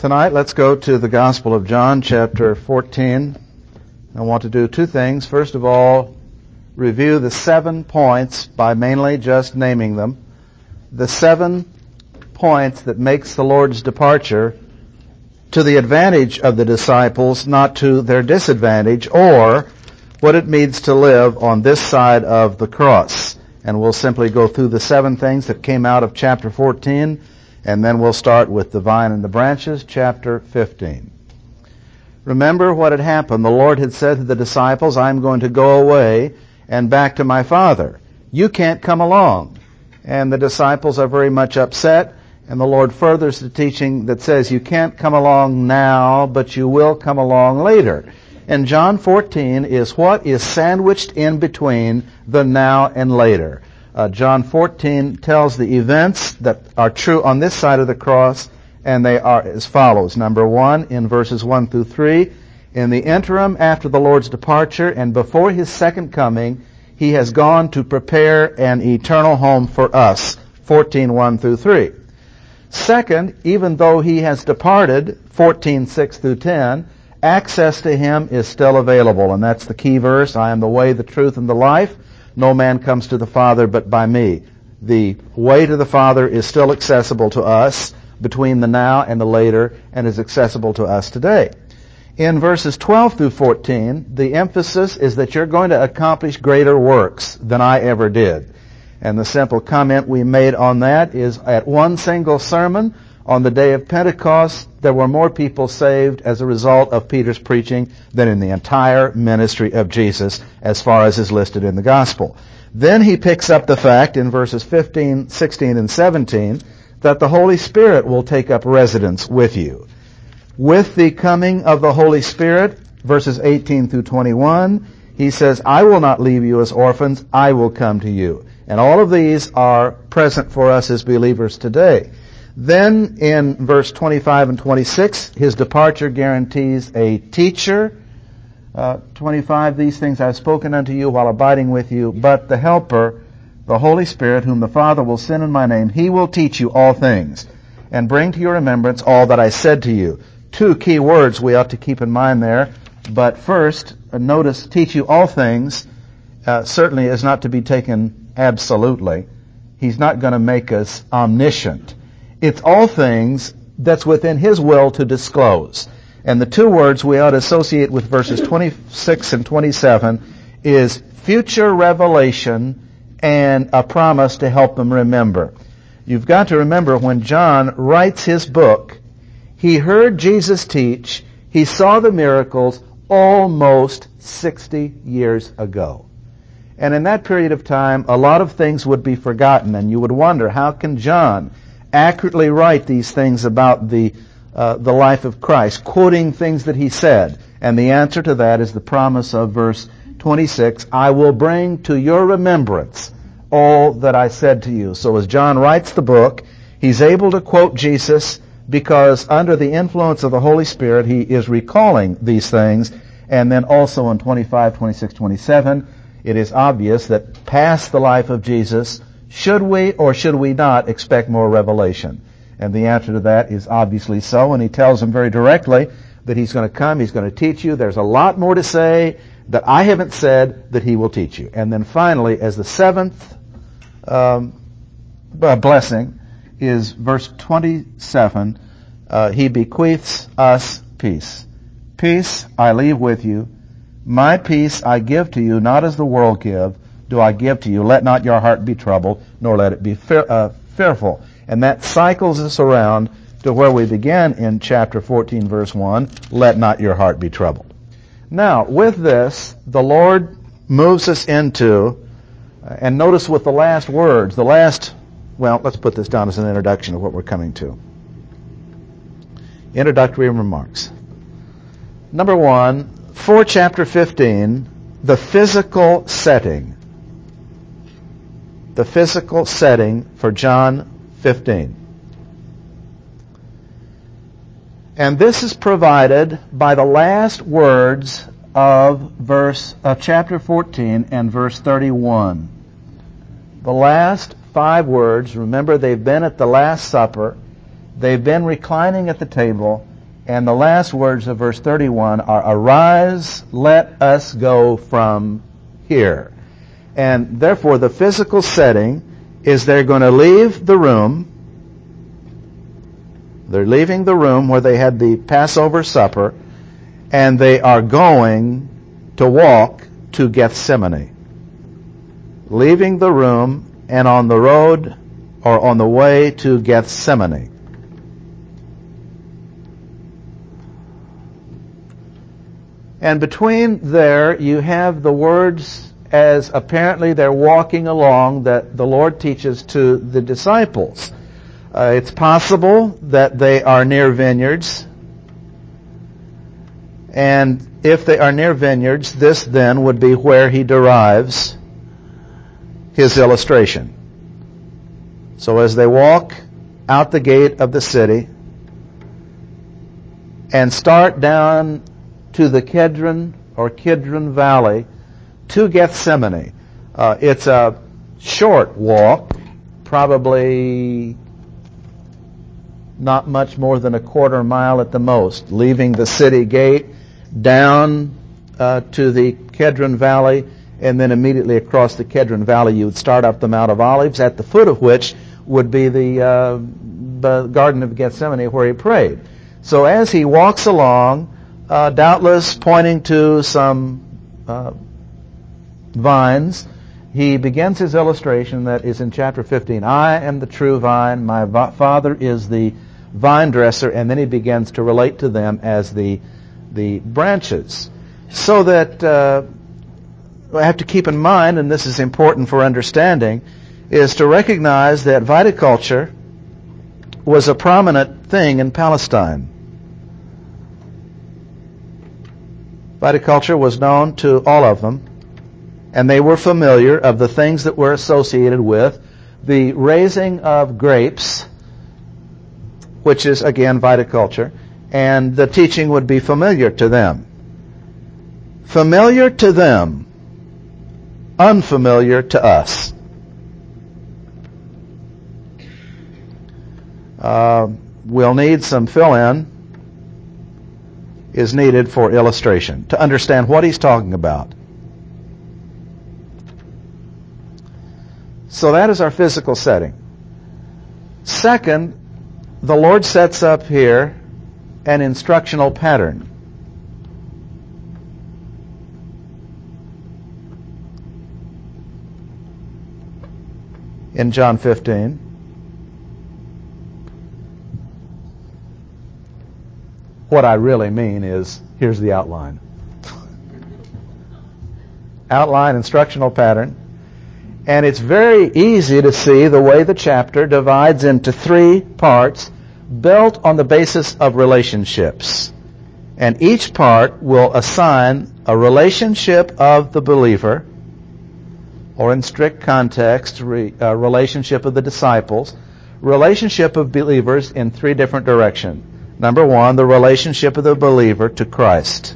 Tonight, let's go to the Gospel of John, chapter 14. I want to do two things. First of all, review the 7 points by mainly just naming them. The 7 points that makes the Lord's departure to the advantage of the disciples, not to their disadvantage, or what it means to live on this side of the cross. And we'll simply go through the 7 things that came out of chapter 14, and then we'll start with the vine and the branches, chapter 15. Remember what had happened. The Lord had said to the disciples, I'm going to go away and back to my Father. You can't come along. And the disciples are very much upset, and the Lord furthers the teaching that says you can't come along now, but you will come along later. And John 14 is what is sandwiched in between the now and later. John 14 tells the events that are true on this side of the cross, and they are as follows. Number 1, in verses 1 through 3, in the interim after the Lord's departure and before His second coming, He has gone to prepare an eternal home for us. 14:1 through 3. Second, even though He has departed, 14:6 through 10, access to Him is still available, and that's the key verse. I am the way, the truth, and the life. No man comes to the Father but by me. The way to the Father is still accessible to us between the now and the later, and is accessible to us today. In verses 12 through 14, the emphasis is that you're going to accomplish greater works than I ever did. And the simple comment we made on that is, at one single sermon on the day of Pentecost, there were more people saved as a result of Peter's preaching than in the entire ministry of Jesus, as far as is listed in the Gospel. Then he picks up the fact in verses 15, 16, and 17 that the Holy Spirit will take up residence with you. With the coming of the Holy Spirit, verses 18 through 21, he says, I will not leave you as orphans, I will come to you. And all of these are present for us as believers today. Then in verse 25 and 26, His departure guarantees a teacher. 25, these things I have spoken unto you while abiding with you, but the Helper, the Holy Spirit, whom the Father will send in my name, He will teach you all things, and bring to your remembrance all that I said to you. 2 key words we ought to keep in mind there. But first, notice, teach you all things, certainly is not to be taken absolutely. He's not going to make us omniscient. It's all things that's within His will to disclose. And the 2 words we ought to associate with verses 26 and 27 is future revelation and a promise to help them remember. You've got to remember, when John writes his book, he heard Jesus teach, he saw the miracles almost 60 years ago. And in that period of time, a lot of things would be forgotten, and you would wonder, how can John accurately write these things about the life of Christ, quoting things that he said? And the answer to that is the promise of verse 26, I will bring to your remembrance all that I said to you. So as John writes the book, he's able to quote Jesus because under the influence of the Holy Spirit, he is recalling these things. And then also in 25, 26, 27, it is obvious that past the life of Jesus, should we or should we not expect more revelation? And the answer to that is obviously so. And he tells them very directly that he's going to come, he's going to teach you. There's a lot more to say that I haven't said that he will teach you. And then finally, as the 7th blessing is verse 27, he bequeaths us peace. Peace I leave with you. My peace I give to you, not as the world give, do I give to you. Let not your heart be troubled, nor let it be fearful. And that cycles us around to where we began in chapter 14, verse 1, let not your heart be troubled. Now, with this, the Lord moves us into, and notice with the last words, let's put this down as an introduction of what we're coming to. Introductory remarks. Number 1, for chapter 15, the physical setting. The physical setting for John 15. And this is provided by the last words of chapter 14 and verse 31. The last 5 words, remember they've been at the Last Supper, they've been reclining at the table, And the last words of verse 31 are, "Arise, let us go from here." And therefore the physical setting is they're going to leave the room. They're leaving the room where they had the Passover supper, and they are going to walk to Gethsemane. Leaving the room and on the road or on the way to Gethsemane. And between there, you have the words as apparently they're walking along that the Lord teaches to the disciples. It's possible that they are near vineyards. And if they are near vineyards, this then would be where he derives his illustration. So as they walk out the gate of the city and start down to the Kidron or Kidron Valley to Gethsemane. It's a short walk, probably not much more than a quarter mile at the most, leaving the city gate down to the Kidron Valley, and then immediately across the Kidron Valley you would start up the Mount of Olives, at the foot of which would be the Garden of Gethsemane where he prayed. So as he walks along, doubtless pointing to some vines, he begins his illustration that is in chapter 15. "I am the true vine, my Father is the vine dresser," and then he begins to relate to them as the branches. So that I have to keep in mind, and this is important for understanding, is to recognize that viticulture was a prominent thing in Palestine. Viticulture was known to all of them, and they were familiar of the things that were associated with the raising of grapes, which is, again, viticulture, and the teaching would be familiar to them. Familiar to them, unfamiliar to us. We'll need some fill-in is needed for illustration to understand what he's talking about. So that is our physical setting. Second, the Lord sets up here an instructional pattern. In John 15, what I really mean is, here's the outline. Outline, instructional pattern. And it's very easy to see the way the chapter divides into three parts built on the basis of relationships. And each part will assign a relationship of the believer, or in strict context, relationship of the disciples, relationship of believers in three different directions. Number one, the relationship of the believer to Christ.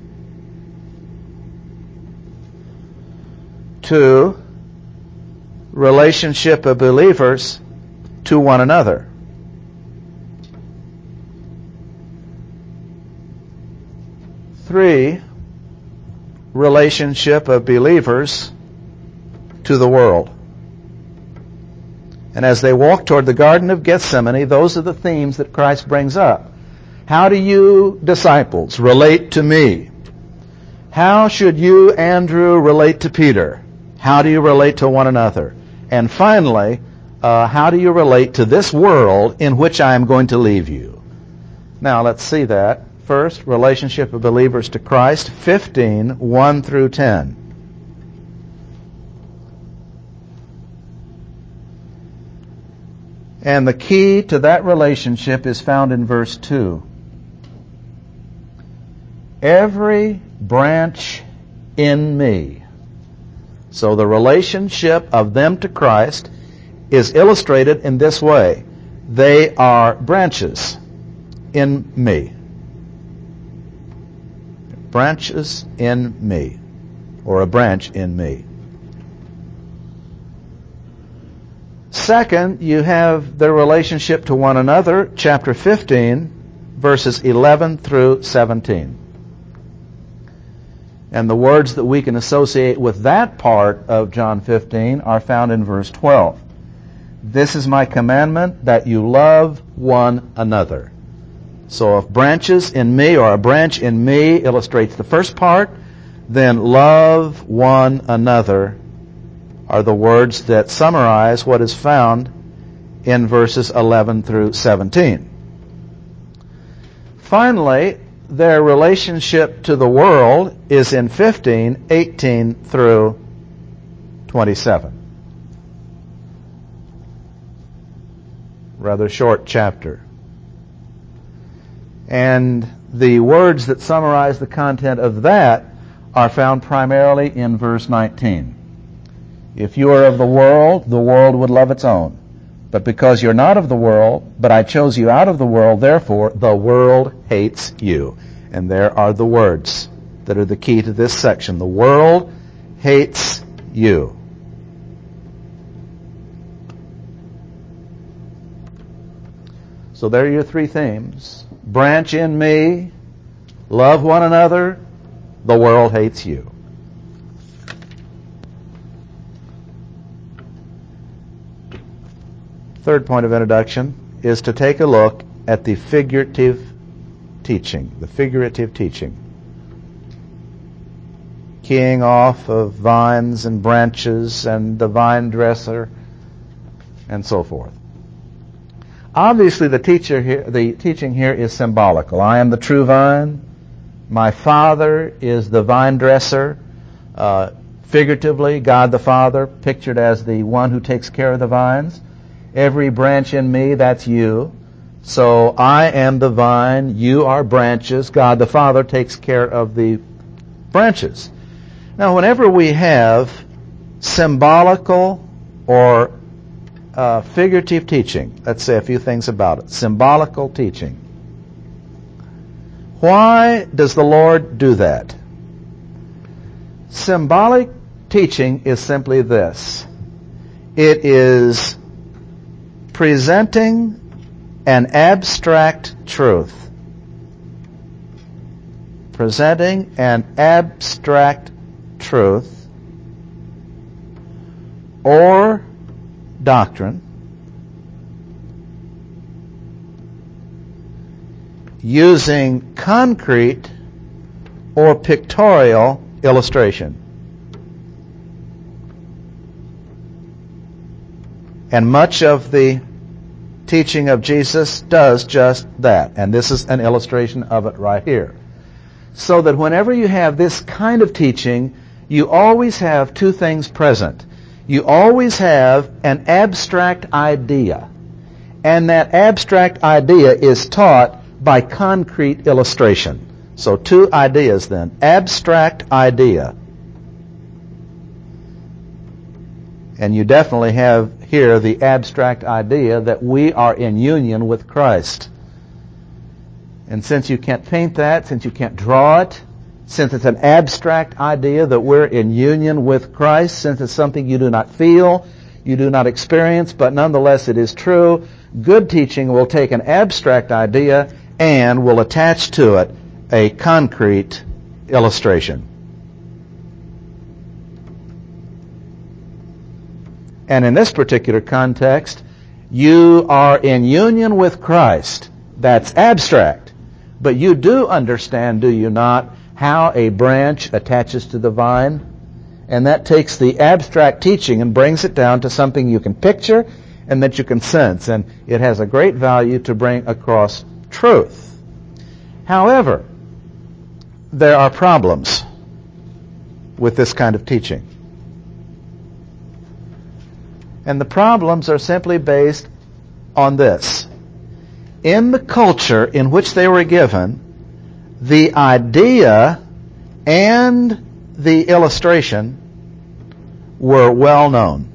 2, relationship of believers to one another. 3, relationship of believers to the world. And as they walk toward the Garden of Gethsemane, those are the themes that Christ brings up. How do you, disciples, relate to me? How should you, Andrew, relate to Peter? How do you relate to one another? And finally, how do you relate to this world in which I am going to leave you? Now, let's see that. First, relationship of believers to Christ, 15, 1 through 10. And the key to that relationship is found in verse 2. Every branch in me. So the relationship of them to Christ is illustrated in this way. They are branches in me. Branches in me, or a branch in me. Second, you have their relationship to one another, chapter 15, verses 11 through 17. And the words that we can associate with that part of John 15 are found in verse 12. This is my commandment, that you love one another. So if branches in me, or a branch in me, illustrates the first part, then love one another are the words that summarize what is found in verses 11 through 17. Finally, their relationship to the world is in 15, 18 through 27. Rather short chapter. And the words that summarize the content of that are found primarily in verse 19. If you are of the world would love its own. But because you're not of the world, but I chose you out of the world, therefore the world hates you. And there are the words that are the key to this section. The world hates you. So there are your three themes. Branch in me, love one another, the world hates you. Third point of introduction is to take a look at the figurative teaching. The figurative teaching. Keying off of vines and branches and the vine dresser and so forth. Obviously the teaching here is symbolical. I am the true vine. My Father is the vine dresser. Figuratively, God the Father, pictured as the one who takes care of the vines. Every branch in me, that's you. So I am the vine, you are branches. God the Father takes care of the branches. Now, whenever we have symbolical or figurative teaching, let's say a few things about it. Symbolical teaching. Why does the Lord do that? Symbolic teaching is simply this. It is presenting an abstract truth. Presenting an abstract truth or doctrine using concrete or pictorial illustration. And much of the teaching of Jesus does just that. And this is an illustration of it right here. So that whenever you have this kind of teaching, you always have two things present. You always have an abstract idea. And that abstract idea is taught by concrete illustration. So two ideas then. Abstract idea. And you definitely have here the abstract idea that we are in union with Christ. And since you can't paint that, since you can't draw it, since it's an abstract idea that we're in union with Christ, since it's something you do not feel, you do not experience, but nonetheless it is true, good teaching will take an abstract idea and will attach to it a concrete illustration. And in this particular context, you are in union with Christ. That's abstract. But you do understand, do you not, how a branch attaches to the vine? And that takes the abstract teaching and brings it down to something you can picture and that you can sense. And it has a great value to bring across truth. However, there are problems with this kind of teaching. And the problems are simply based on this. In the culture in which they were given, the idea and the illustration were well known.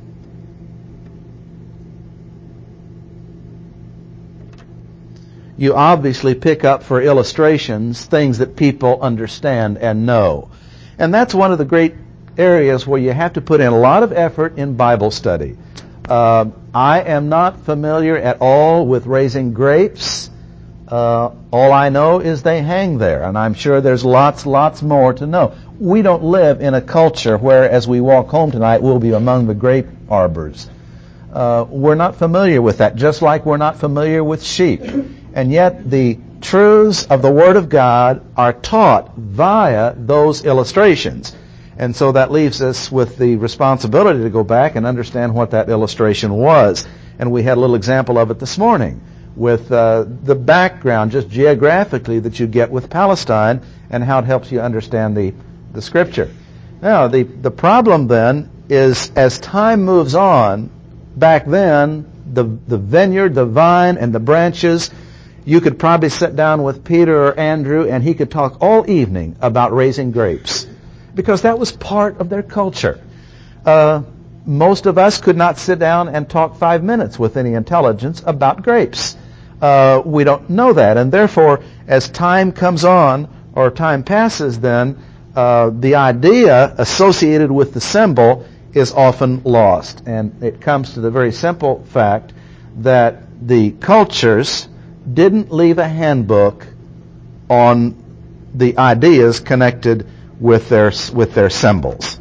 You obviously pick up for illustrations things that people understand and know. And that's one of the great areas where you have to put in a lot of effort in Bible study. I am not familiar at all with raising grapes. All I know is they hang there, and I'm sure there's lots more to know. We don't live in a culture where, as we walk home tonight, we'll be among the grape arbors. We're not familiar with that, just like we're not familiar with sheep. And yet the truths of the Word of God are taught via those illustrations. And so that leaves us with the responsibility to go back and understand what that illustration was. And we had a little example of it this morning with the background, just geographically, that you get with Palestine and how it helps you understand the Scripture. Now, the problem then is, as time moves on, back then, the vineyard, the vine, and the branches, you could probably sit down with Peter or Andrew and he could talk all evening about raising grapes, because that was part of their culture. Most of us could not sit down and talk 5 minutes with any intelligence about grapes. We don't know that, and therefore, as time comes on, or time passes, then the idea associated with the symbol is often lost. And it comes to the very simple fact that the cultures didn't leave a handbook on the ideas connected with their symbols.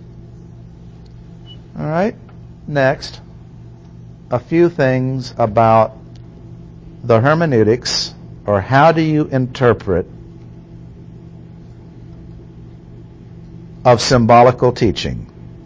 All right, next, a few things about the hermeneutics, or how do you interpret, of symbolical teaching.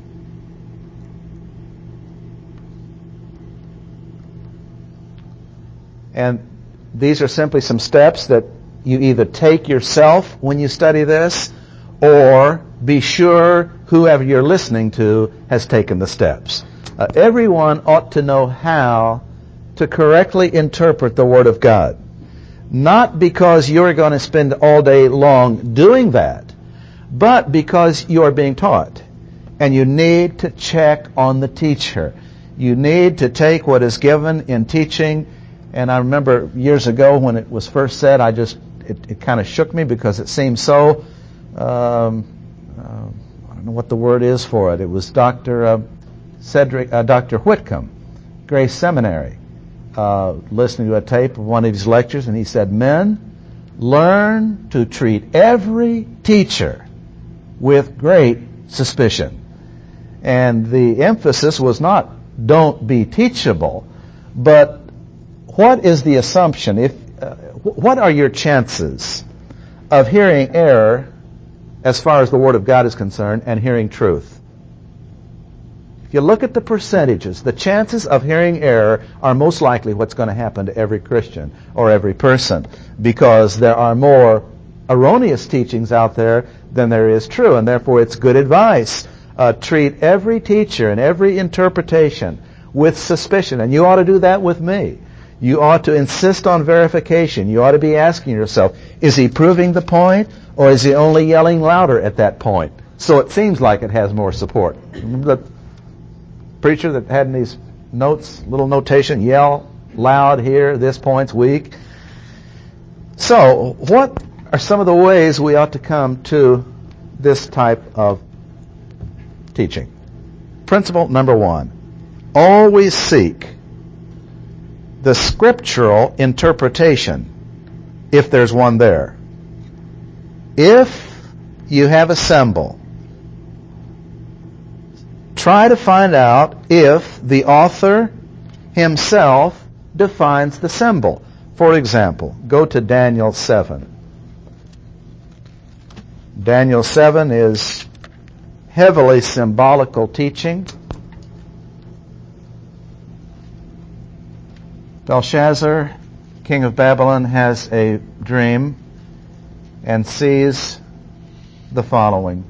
And these are simply some steps that you either take yourself when you study this, or be sure whoever you're listening to has taken the steps. Everyone ought to know how to correctly interpret the Word of God. Not because you're going to spend all day long doing that, but because you are being taught. And you need to check on the teacher. You need to take what is given in teaching. And I remember years ago when it was first said, it kind of shook me, because it seemed so, I don't know what the word is for it. It was Dr. Whitcomb, Grace Seminary, listening to a tape of one of his lectures, and he said, "Men, learn to treat every teacher with great suspicion." And the emphasis was not don't be teachable, but what is the assumption? What are your chances of hearing error as far as the Word of God is concerned and hearing truth? If you look at the percentages, the chances of hearing error are most likely what's going to happen to every Christian or every person, because there are more erroneous teachings out there than there is true, and therefore it's good advice. Treat every teacher and every interpretation with suspicion, and you ought to do that with me. You ought to insist on verification. You ought to be asking yourself, is he proving the point, or is he only yelling louder at that point? So it seems like it has more support. Remember the preacher that had in these notes, little notation, yell loud here, this point's weak. So what are some of the ways we ought to come to this type of teaching? Principle number 1, always seek the scriptural interpretation, if there's one there. If you have a symbol, try to find out if the author himself defines the symbol. For example, go to Daniel 7. Daniel 7 is heavily symbolical teaching. Belshazzar, king of Babylon, has a dream and sees the following.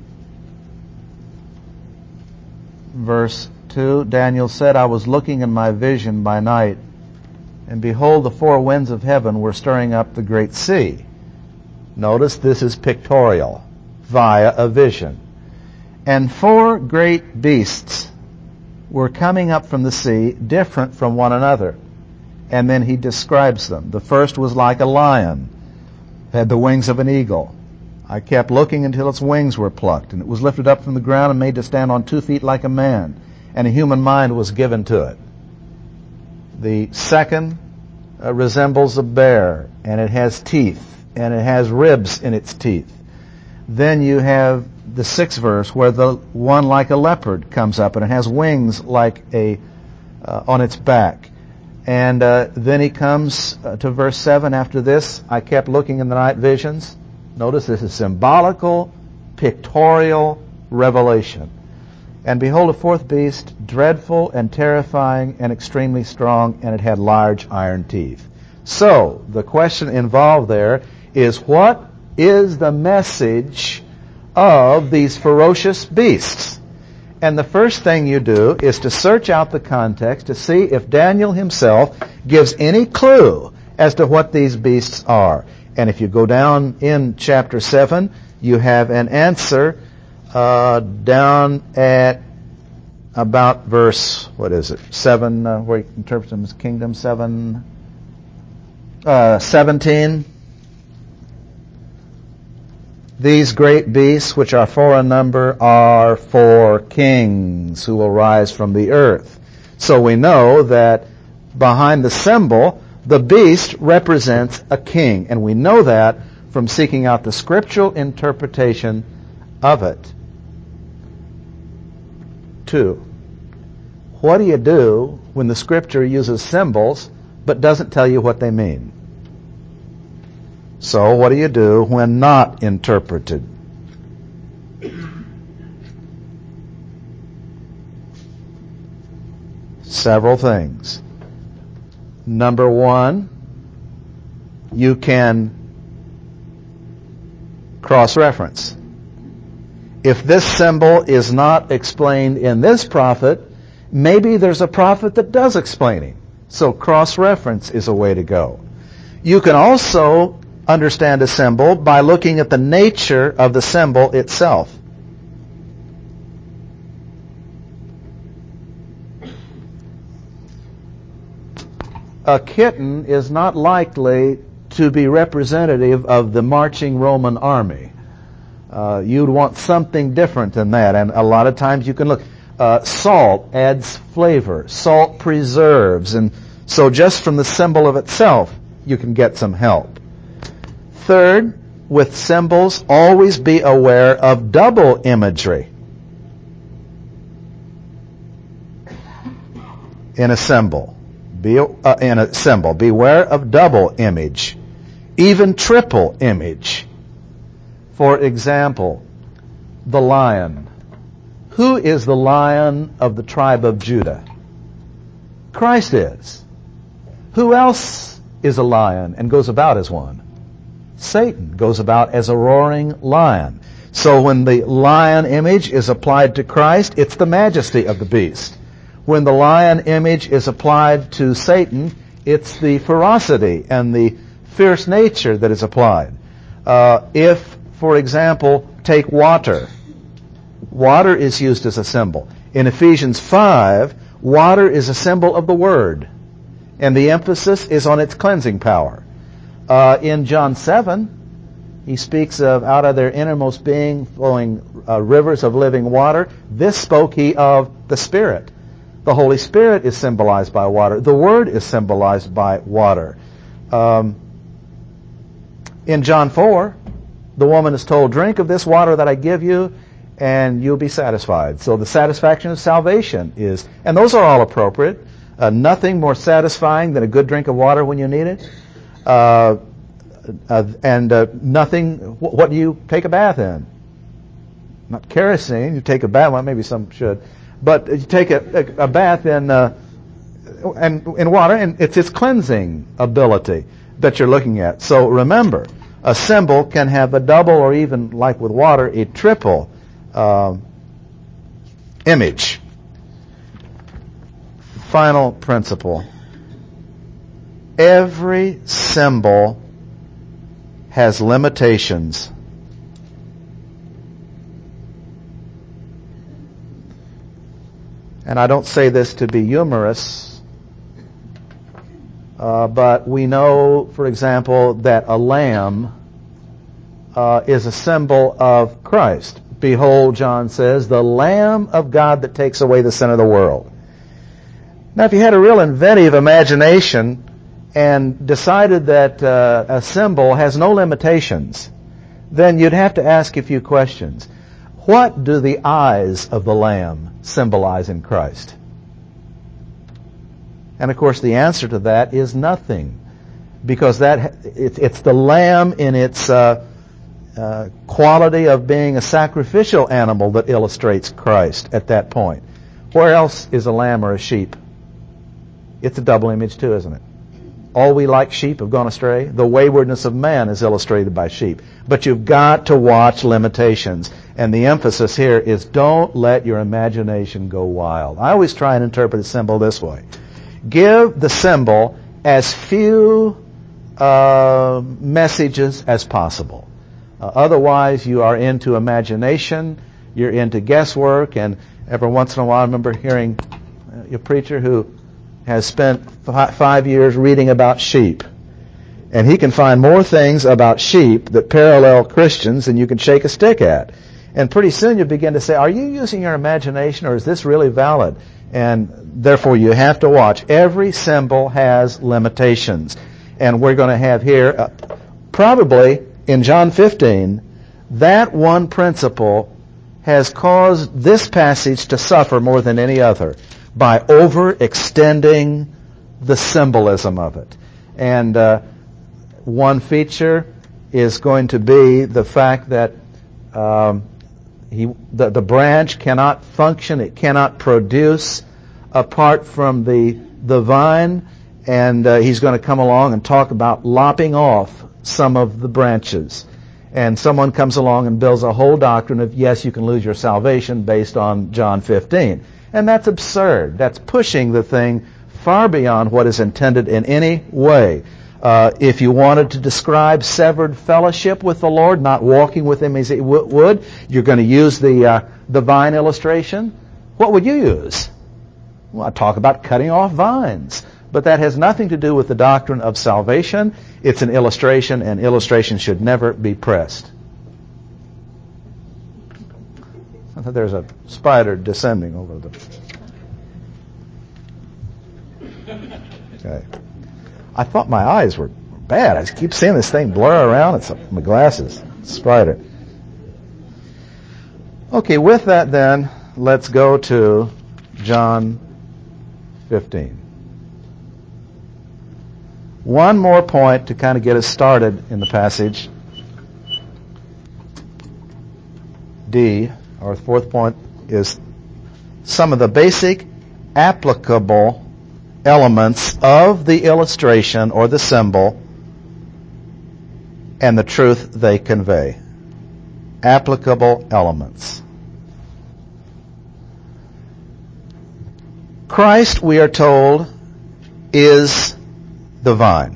Verse 2, Daniel said, "I was looking in my vision by night, and behold, the 4 winds of heaven were stirring up the great sea." Notice this is pictorial, via a vision. "And 4 great beasts were coming up from the sea, different from one another." And then he describes them. The first was like a lion, had the wings of an eagle. "I kept looking until its wings were plucked, and it was lifted up from the ground and made to stand on 2 feet like a man, and a human mind was given to it." The second resembles a bear, and it has teeth, and it has ribs in its teeth. Then you have the 6th verse where the one like a leopard comes up, and it has wings like on its back. And then he comes to verse 7 after this. I kept looking in the night visions. Notice this is symbolical, pictorial revelation. And behold, a 4th beast, dreadful and terrifying and extremely strong, and it had large iron teeth. So, the question involved there is, what is the message of these ferocious beasts? And the first thing you do is to search out the context to see if Daniel himself gives any clue as to what these beasts are. And if you go down in chapter 7, you have an answer down at about verse, 7, where he interprets them as kingdom, 17. These great beasts, which are 4 in number, are 4 kings who will rise from the earth. So we know that behind the symbol, the beast represents a king. And we know that from seeking out the scriptural interpretation of it. 2. What do you do when the scripture uses symbols but doesn't tell you what they mean? So what do you do when not interpreted? Several things. Number 1, you can cross-reference. If this symbol is not explained in this prophet, maybe there's a prophet that does explain it. So cross-reference is a way to go. You can also understand a symbol by looking at the nature of the symbol itself. A kitten is not likely to be representative of the marching Roman army. You'd want something different than that, and a lot of times you can look. Salt adds flavor. Salt preserves, and so just from the symbol of itself, you can get some help. Third, with symbols, always be aware of double imagery in a symbol. Beware of double image, even triple image. For example, the lion. Who is the Lion of the tribe of Judah? Christ is. Who else is a lion and goes about as one? Satan goes about as a roaring lion. So when the lion image is applied to Christ, it's the majesty of the beast. When the lion image is applied to Satan, it's the ferocity and the fierce nature that is applied. If, for example, take water. Water is used as a symbol. In Ephesians 5, water is a symbol of the Word, and the emphasis is on its cleansing power. In John 7, he speaks of out of their innermost being flowing rivers of living water. This spoke he of the Spirit. The Holy Spirit is symbolized by water. The Word is symbolized by water. In John 4, the woman is told, drink of this water that I give you, and you'll be satisfied. So the satisfaction of salvation is, and those are all appropriate. Nothing more satisfying than a good drink of water when you need it. Nothing, what do you take a bath in? Not kerosene, you take a bath, well maybe some should, but you take a bath in water, and it's its cleansing ability that you're looking at. So remember, a symbol can have a double, or even like with water, a triple image. Final principle. Every symbol has limitations. And I don't say this to be humorous, but we know, for example, that a lamb is a symbol of Christ. Behold, John says, the Lamb of God that takes away the sin of the world. Now, if you had a real inventive imagination, and decided that a symbol has no limitations, then you'd have to ask a few questions. What do the eyes of the Lamb symbolize in Christ? And of course the answer to that is nothing, because it's the Lamb in its quality of being a sacrificial animal that illustrates Christ at that point. Where else is a lamb or a sheep? It's a double image too, isn't it? All we like sheep have gone astray. The waywardness of man is illustrated by sheep. But you've got to watch limitations. And the emphasis here is don't let your imagination go wild. I always try and interpret a symbol this way. Give the symbol as few messages as possible. Otherwise, you are into imagination, you're into guesswork, and every once in a while I remember hearing a preacher who has spent 5 years reading about sheep. And he can find more things about sheep that parallel Christians than you can shake a stick at. And pretty soon you begin to say, are you using your imagination, or is this really valid? And therefore you have to watch. Every symbol has limitations. And we're going to have here, probably in John 15, that one principle has caused this passage to suffer more than any other by overextending the symbolism of it. And one feature is going to be the fact that the branch cannot function, it cannot produce apart from the vine, and he's going to come along and talk about lopping off some of the branches. And someone comes along and builds a whole doctrine of, yes, you can lose your salvation based on John 15. And that's absurd. That's pushing the thing far beyond what is intended in any way. If you wanted to describe severed fellowship with the Lord, not walking with Him as He would, you're going to use the vine illustration. What would you use? Well, I talk about cutting off vines. But that has nothing to do with the doctrine of salvation. It's an illustration, and illustration should never be pressed. I thought there's a spider descending over the... Okay. I thought my eyes were bad. I keep seeing this thing blur around. It's my glasses. Spider. Okay, with that then, let's go to John 15. One more point to kind of get us started in the passage. D, our fourth point, is some of the basic applicable elements of the illustration or the symbol and the truth they convey. Applicable elements. Christ, we are told, is the vine.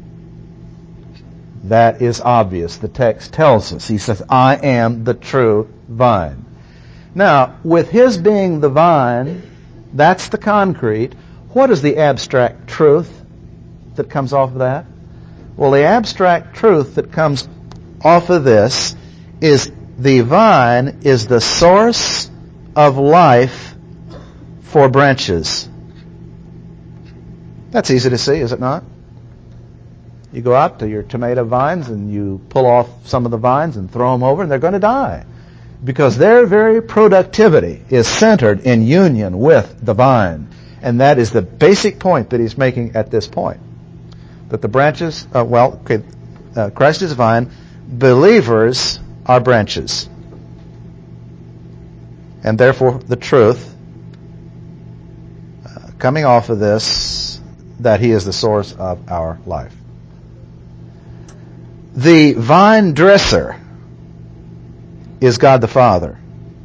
That is obvious. The text tells us. He says, I am the true vine. Now, with His being the vine, that's the concrete. What is the abstract truth that comes off of that? Well, the abstract truth that comes off of this is the vine is the source of life for branches. That's easy to see, is it not? You go out to your tomato vines and you pull off some of the vines and throw them over, and they're going to die. Because their very productivity is centered in union with the vine. And that is the basic point that he's making at this point. That the branches, Christ is the vine, believers are branches. And therefore the truth coming off of this, that He is the source of our life. The vine dresser is God the Father.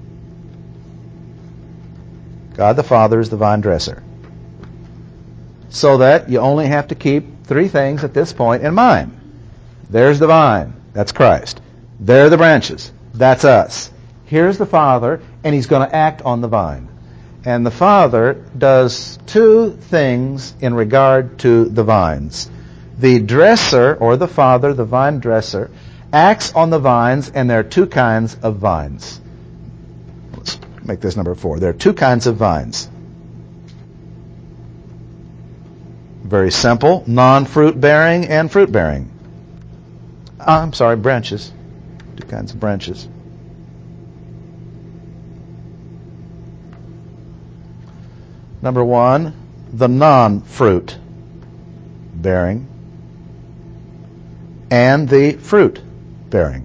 God the Father is the vine dresser. So that you only have to keep three things at this point in mind. There's the vine. That's Christ. There are the branches. That's us. Here's the Father, and He's going to act on the vine. And the Father does two things in regard to the vines. The dresser, or the Father, the vine dresser, acts on the vines, and there are two kinds of vines. Let's make this number 4. There are two kinds of vines. Very simple. Non-fruit bearing and fruit bearing. Branches. Two kinds of branches. Number one, the non-fruit bearing and the fruit bearing.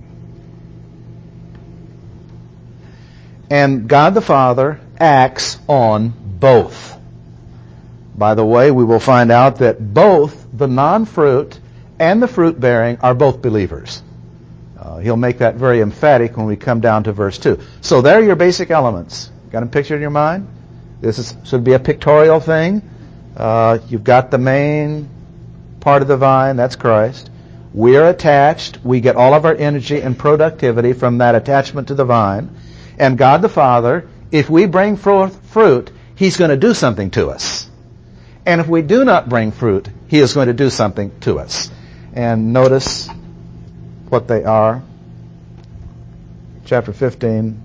And God the Father acts on both. By the way, we will find out that both the non-fruit and the fruit-bearing are both believers. He'll make that very emphatic when we come down to verse 2. So there are your basic elements. Got them pictured in your mind? This should be a pictorial thing. You've got the main part of the vine, that's Christ. We're attached. We get all of our energy and productivity from that attachment to the vine. And God the Father, if we bring forth fruit, He's going to do something to us. And if we do not bring fruit, He is going to do something to us. And notice what they are. Chapter 15,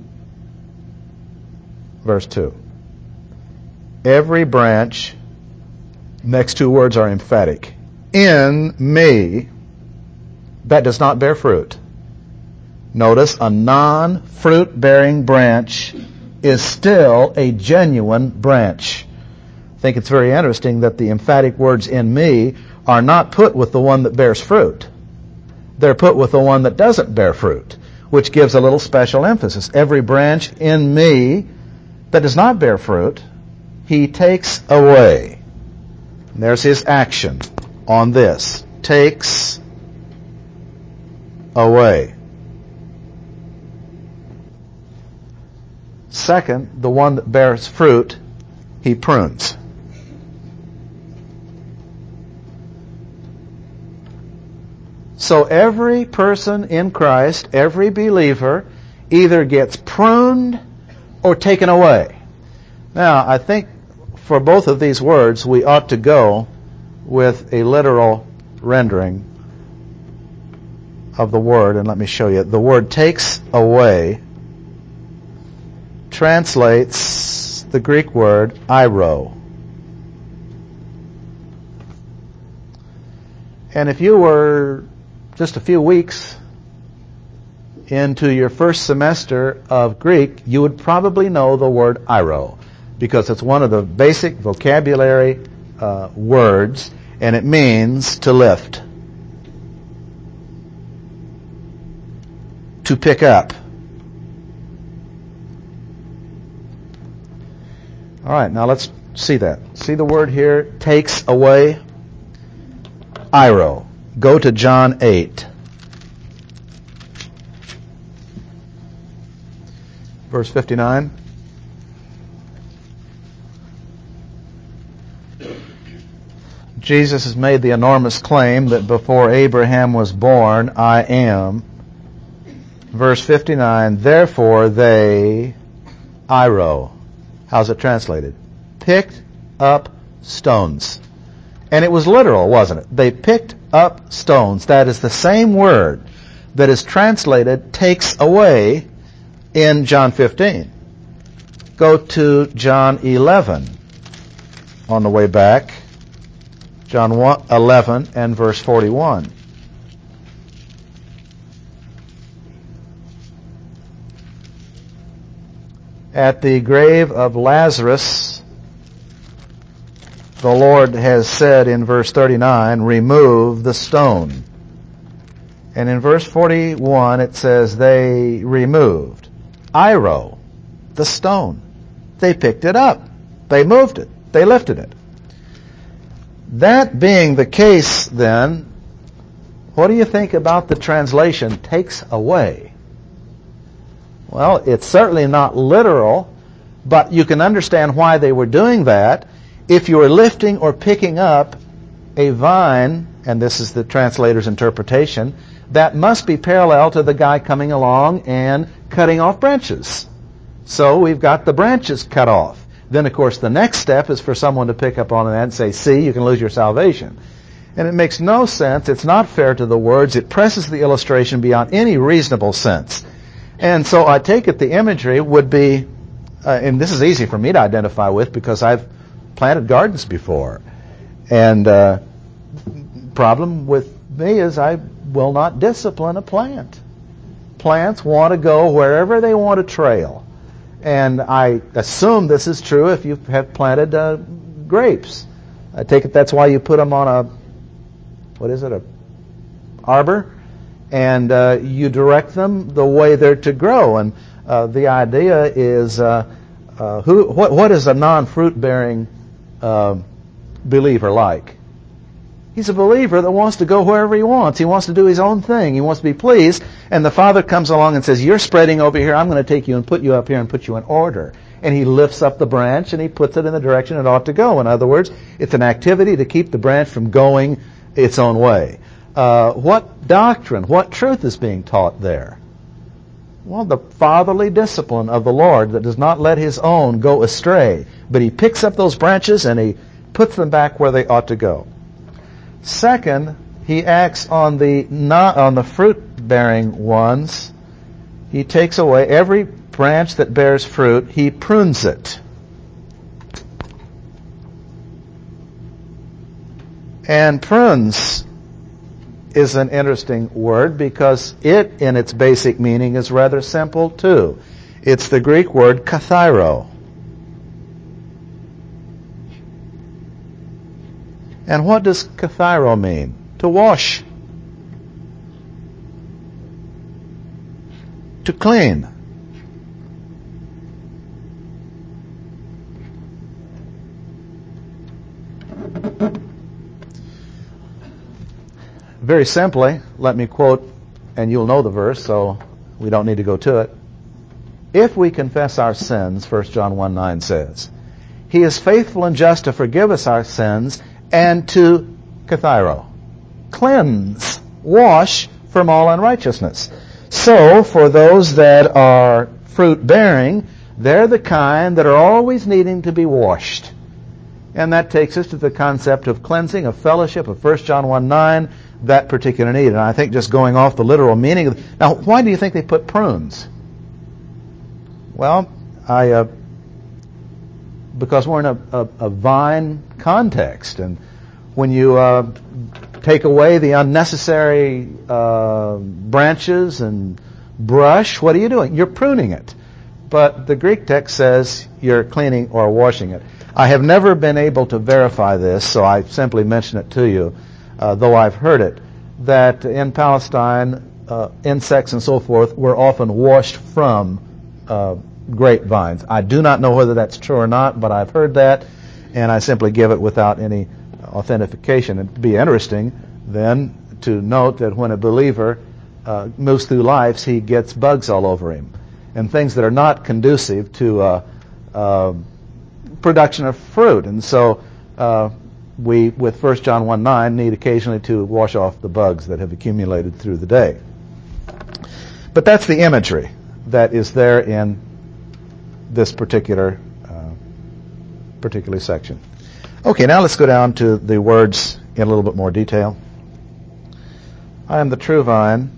verse 2. Every branch, next two words are emphatic, in me that does not bear fruit. Notice a non-fruit bearing branch is still a genuine branch. I think it's very interesting that the emphatic words in me are not put with the one that bears fruit. They're put with the one that doesn't bear fruit, which gives a little special emphasis. Every branch in me that does not bear fruit, He takes away. And there's His action on this. Takes away. Second, the one that bears fruit, He prunes. So every person in Christ, every believer, either gets pruned or taken away. Now, I think for both of these words, we ought to go with a literal rendering of the word, and let me show you. The word takes away translates the Greek word airo. And if you were just a few weeks into your first semester of Greek, you would probably know the word airo, because it's one of the basic vocabulary words, and it means to lift, to pick up. All right, now let's see that. See the word here, takes away, airo. Go to John 8. Verse 59. Jesus has made the enormous claim that before Abraham was born, I am. Verse 59, therefore they, airo. How's it translated? Picked up stones. And it was literal, wasn't it? They picked up stones. That is the same word that is translated takes away in John 15. Go to John 11 on the way back. John 11 and verse 41. At the grave of Lazarus, the Lord has said in verse 39, remove the stone. And in verse 41 it says they removed, airo, the stone. They picked it up. They moved it. They lifted it. That being the case, then, what do you think about the translation takes away? Well, it's certainly not literal, but you can understand why they were doing that. If you were lifting or picking up a vine, and this is the translator's interpretation, that must be parallel to the guy coming along and cutting off branches. So we've got the branches cut off. Then, of course, the next step is for someone to pick up on that and say, see, you can lose your salvation. And it makes no sense. It's not fair to the words. It presses the illustration beyond any reasonable sense. And so I take it the imagery would be, and this is easy for me to identify with because I've planted gardens before. And problem with me is I will not discipline a plant. Plants want to go wherever they want to trail. And I assume this is true if you have planted grapes. I take it that's why you put them on a arbor, and you direct them the way they're to grow. And the idea is, what is a non-fruit-bearing believer like? He's a believer that wants to go wherever he wants. He wants to do his own thing. He wants to be pleased. And the Father comes along and says, you're spreading over here. I'm going to take you and put you up here and put you in order. And he lifts up the branch and he puts it in the direction it ought to go. In other words, it's an activity to keep the branch from going its own way. What doctrine, what truth is being taught there? Well, the fatherly discipline of the Lord that does not let his own go astray. But he picks up those branches and he puts them back where they ought to go. Second, he acts on the fruit-bearing ones. He takes away every branch that bears fruit. He prunes it. And prunes is an interesting word because it, in its basic meaning, is rather simple too. It's the Greek word kathairo. And what does kathairo mean? To wash. To clean. Very simply, let me quote, and you'll know the verse, so we don't need to go to it. If we confess our sins, 1 John 1:9 says, He is faithful and just to forgive us our sins and to kathairo, cleanse, wash from all unrighteousness. So, for those that are fruit-bearing, they're the kind that are always needing to be washed. And that takes us to the concept of cleansing, of fellowship, of 1 John 1:9, that particular need. And I think just going off the literal meaning of... Now, why do you think they put prunes? Well, because we're in a vine context, and when you take away the unnecessary branches and brush, what are you doing? You're pruning it. But the Greek text says you're cleaning or washing it. I have never been able to verify this, so I simply mention it to you, though I've heard it, that in Palestine, insects and so forth were often washed from grapevines. I do not know whether that's true or not, but I've heard that, and I simply give it without any authentication. It'd be interesting, then, to note that when a believer moves through life, he gets bugs all over him, and things that are not conducive to production of fruit. And so we, with 1 John 1:9, need occasionally to wash off the bugs that have accumulated through the day. But that's the imagery that is there in this particular section. Okay, now let's go down to the words in a little bit more detail. I am the true vine.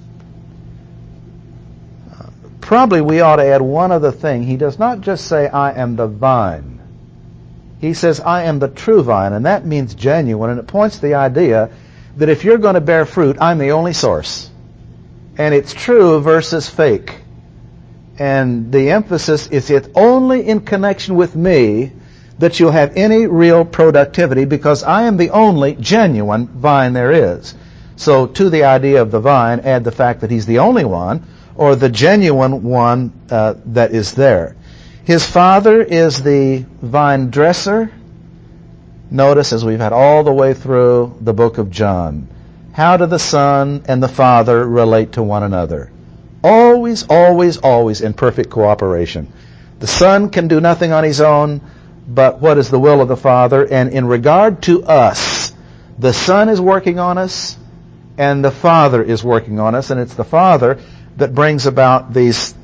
Probably we ought to add one other thing. He does not just say, I am the vine. He says, I am the true vine, and that means genuine, and it points to the idea that if you're going to bear fruit, I'm the only source. And it's true versus fake. And the emphasis is it's only in connection with me that you'll have any real productivity, because I am the only genuine vine there is. So to the idea of the vine, add the fact that he's the only one, or the genuine one that is there. His Father is the vine dresser. Notice, as we've had all the way through the book of John, how do the Son and the Father relate to one another? Always, always, always in perfect cooperation. The Son can do nothing on his own, but what is the will of the Father? And in regard to us, the Son is working on us, and the Father is working on us, and it's the Father that brings about this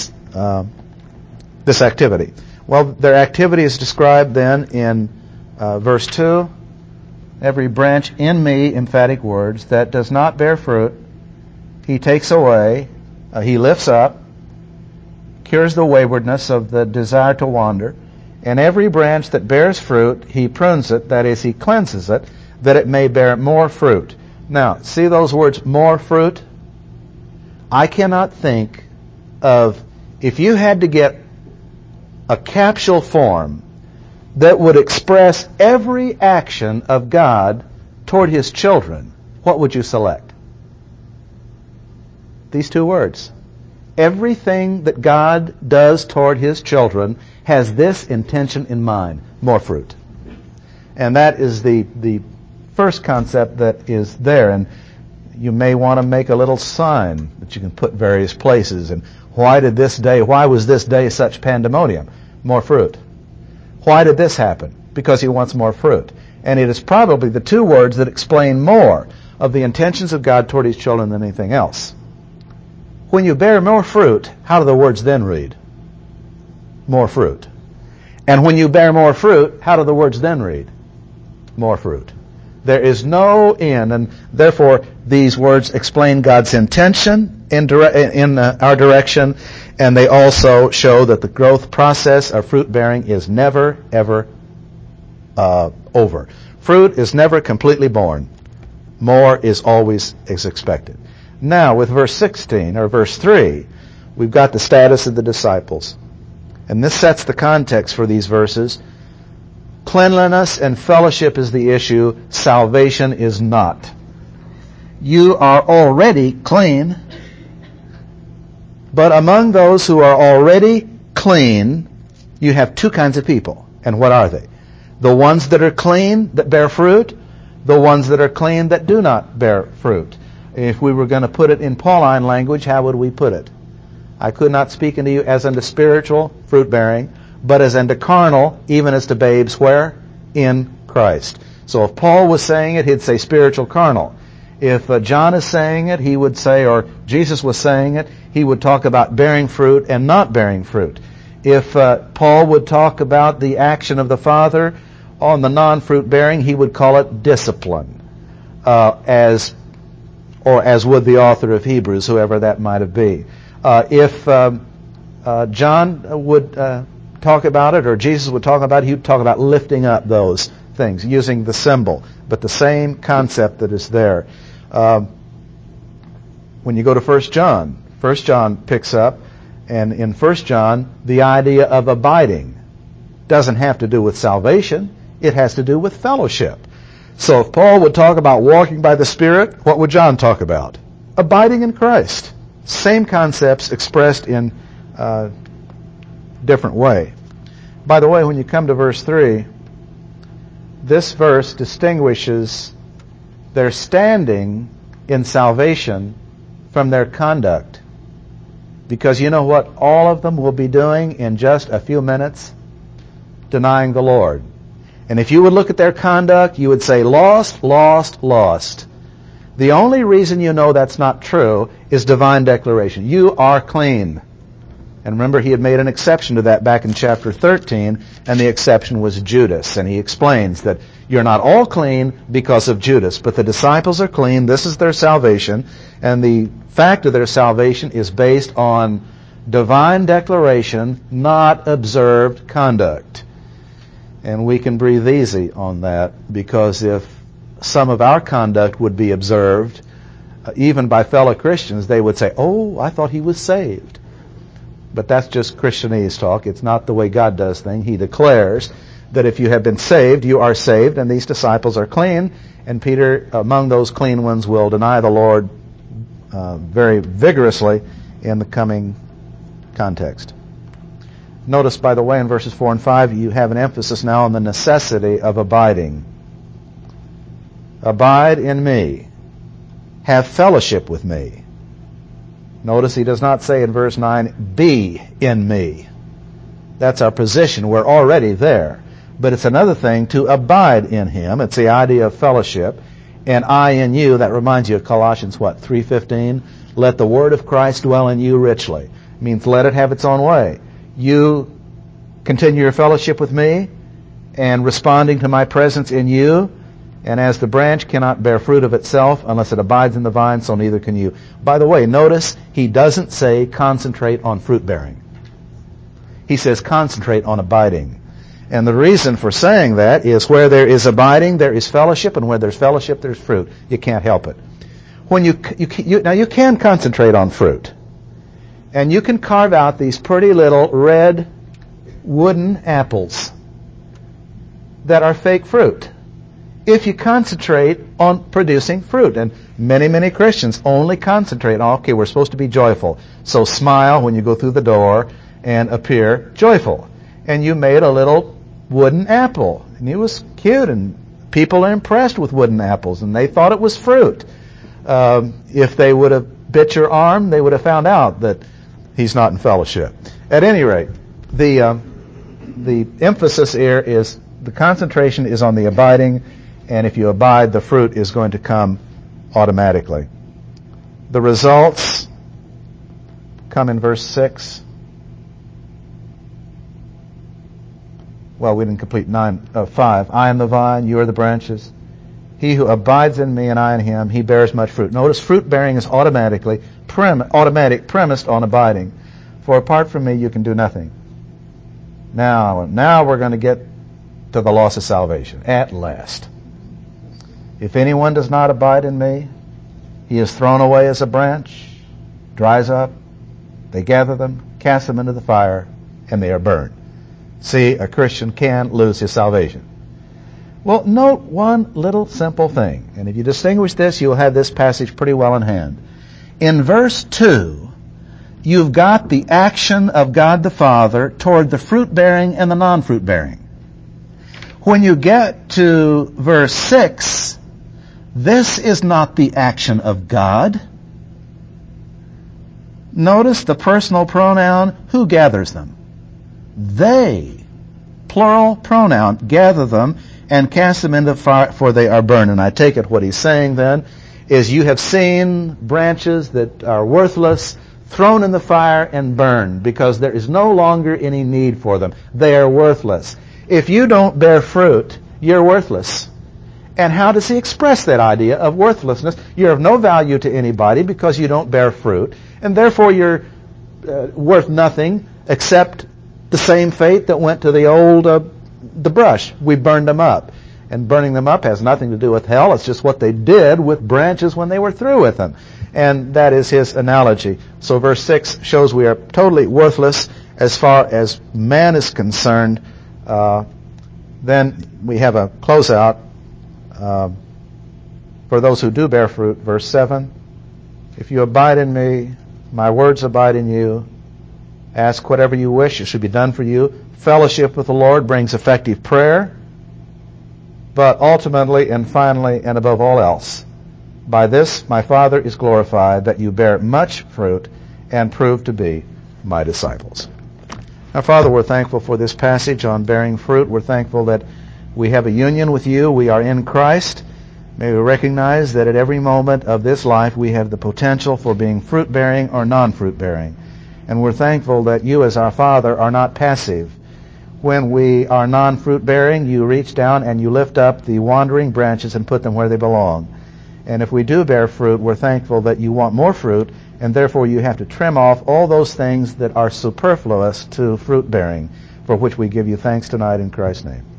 activity. Well, their activity is described then in verse 2. Every branch in me, emphatic words, that does not bear fruit, he takes away, he lifts up, cures the waywardness of the desire to wander, and every branch that bears fruit, he prunes it, that is, he cleanses it, that it may bear more fruit. Now, see those words, more fruit? I cannot think of, if you had to get a capsule form that would express every action of God toward His children, what would you select? These two words. Everything that God does toward His children has this intention in mind, more fruit. And that is the first concept that is there. And you may want to make a little sign that you can put various places. And why was this day such pandemonium? More fruit. Why did this happen? Because He wants more fruit. And it is probably the two words that explain more of the intentions of God toward His children than anything else. When you bear more fruit, how do the words then read? More fruit. And when you bear more fruit, how do the words then read? More fruit. There is no end, and therefore these words explain God's intention in our direction, and they also show that the growth process of fruit bearing is never, ever over. Fruit is never completely born. More is always expected. Now, with verse 16, or verse 3, we've got the status of the disciples. And this sets the context for these verses. Cleanliness and fellowship is the issue. Salvation is not. You are already clean. But among those who are already clean, you have two kinds of people. And what are they? The ones that are clean, that bear fruit. The ones that are clean, that do not bear fruit. If we were going to put it in Pauline language, how would we put it? I could not speak unto you as unto spiritual, fruit-bearing, but as unto carnal, even as to babes, where? In Christ. So if Paul was saying it, he'd say spiritual, carnal. If John is saying it, he would say, or Jesus was saying it, he would talk about bearing fruit and not bearing fruit. If Paul would talk about the action of the Father on the non-fruit bearing, he would call it discipline, as would the author of Hebrews, whoever that might have been. If John would talk about it, or Jesus would talk about it, he would talk about lifting up those things, using the symbol, but the same concept that is there. When you go to 1 John picks up, and in 1 John, the idea of abiding doesn't have to do with salvation, it has to do with fellowship. So if Paul would talk about walking by the Spirit, what would John talk about? Abiding in Christ. Same concepts expressed in a different way. By the way, when you come to verse 3, this verse distinguishes their standing in salvation from their conduct. Because you know what all of them will be doing in just a few minutes? Denying the Lord. And if you would look at their conduct, you would say, lost, lost, lost. The only reason you know that's not true is divine declaration. You are clean. And remember, he had made an exception to that back in chapter 13, and the exception was Judas. And he explains that you're not all clean because of Judas, but the disciples are clean. This is their salvation. And the fact of their salvation is based on divine declaration, not observed conduct. And we can breathe easy on that, because if some of our conduct would be observed, even by fellow Christians, they would say, oh, I thought he was saved. But that's just Christianese talk. It's not the way God does things. He declares that if you have been saved, you are saved, and these disciples are clean. And Peter, among those clean ones, will deny the Lord very vigorously in the coming context. Notice, by the way, in verses 4 and 5, you have an emphasis now on the necessity of abiding. Abide in me. Have fellowship with me. Notice he does not say in verse 9, be in me. That's our position. We're already there. But it's another thing to abide in him. It's the idea of fellowship. And I in you, that reminds you of Colossians, 3:15? Let the word of Christ dwell in you richly. It means let it have its own way. You continue your fellowship with me and responding to my presence in you. And as the branch cannot bear fruit of itself unless it abides in the vine, so neither can you. By the way, notice he doesn't say concentrate on fruit bearing. He says concentrate on abiding. And the reason for saying that is where there is abiding, there is fellowship, and where there's fellowship, there's fruit. You can't help it. When you can concentrate on fruit. And you can carve out these pretty little red wooden apples that are fake fruit if you concentrate on producing fruit. And many, many Christians only concentrate on, okay, we're supposed to be joyful. So smile when you go through the door and appear joyful. And you made a little wooden apple. And it was cute, and people are impressed with wooden apples, and they thought it was fruit. If they would have bit your arm, they would have found out that he's not in fellowship. At any rate, the emphasis here is the concentration is on the abiding, and if you abide, the fruit is going to come automatically. The results come in verse 6. Well, we didn't complete 5. I am the vine, you are the branches. He who abides in me and I in him, he bears much fruit. Notice fruit bearing is automatic, premised on abiding. For apart from me, you can do nothing. Now we're going to get to the loss of salvation, at last. If anyone does not abide in me, he is thrown away as a branch, dries up, they gather them, cast them into the fire, and they are burned. See, a Christian can lose his salvation. Well, note one little simple thing, and if you distinguish this, you'll have this passage pretty well in hand. In verse 2, you've got the action of God the Father toward the fruit-bearing and the non-fruit-bearing. When you get to verse 6, this is not the action of God. Notice the personal pronoun, who gathers them? They, plural pronoun, gather them and cast them into fire, for they are burned. And I take it what he's saying then is you have seen branches that are worthless thrown in the fire and burned because there is no longer any need for them. They are worthless. If you don't bear fruit, you're worthless. And how does he express that idea of worthlessness? You're of no value to anybody because you don't bear fruit, and therefore you're worth nothing except the same fate that went to the brush. We burned them up. And burning them up has nothing to do with hell. It's just what they did with branches when they were through with them. And that is his analogy. So verse 6 shows we are totally worthless as far as man is concerned. Then we have a closeout for those who do bear fruit. Verse 7, if you abide in me, my words abide in you. Ask whatever you wish, it should be done for you. Fellowship with the Lord brings effective prayer. But ultimately and finally and above all else, by this my Father is glorified, that you bear much fruit and prove to be my disciples. Now, Father, we're thankful for this passage on bearing fruit. We're thankful that we have a union with you. We are in Christ. May we recognize that at every moment of this life we have the potential for being fruit-bearing or non-fruit-bearing. And we're thankful that you as our Father are not passive. When we are non-fruit-bearing, you reach down and you lift up the wandering branches and put them where they belong. And if we do bear fruit, we're thankful that you want more fruit, and therefore you have to trim off all those things that are superfluous to fruit-bearing, for which we give you thanks tonight in Christ's name.